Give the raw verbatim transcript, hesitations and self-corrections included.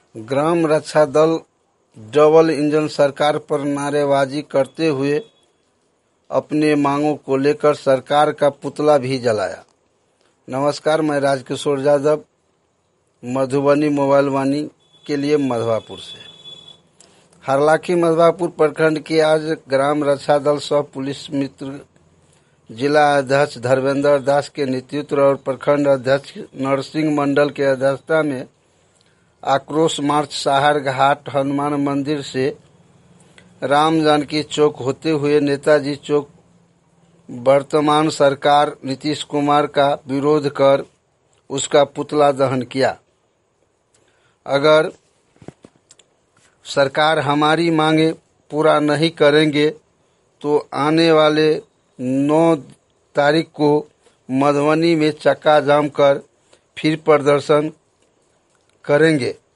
ग्राम रक्षा दल double engine सरकार पर नारेबाजी करते हुए अपने मांगों को लेकर सरकार का पुतला भी जलाया। नमस्कार, मैं राजकिशोर यादव मधुबनी मोबाइल वाणी के लिए मधवापुर से। हरलाखी मधवापुर प्रखंड के आज ग्राम रक्षा दल सह पुलिस मित्र जिला अध्यक्ष धर्मेंद्र दास के नेतृत्व और प्रखंड अध्यक्ष नरसिंह मंडल के अध्यक्षता में आक्रोश मार्च साहर घाट हनुमान मंदिर से राम जानकी चौक होते हुए नेताजी चौक वर्तमान सरकार नीतीश कुमार का विरोध कर उसका पुतला दहन किया। अगर सरकार हमारी मांगे पूरा नहीं करेंगे तो आने वाले नौ तारीख को मधुबनी में चक्का जाम कर फिर प्रदर्शन करेंगे।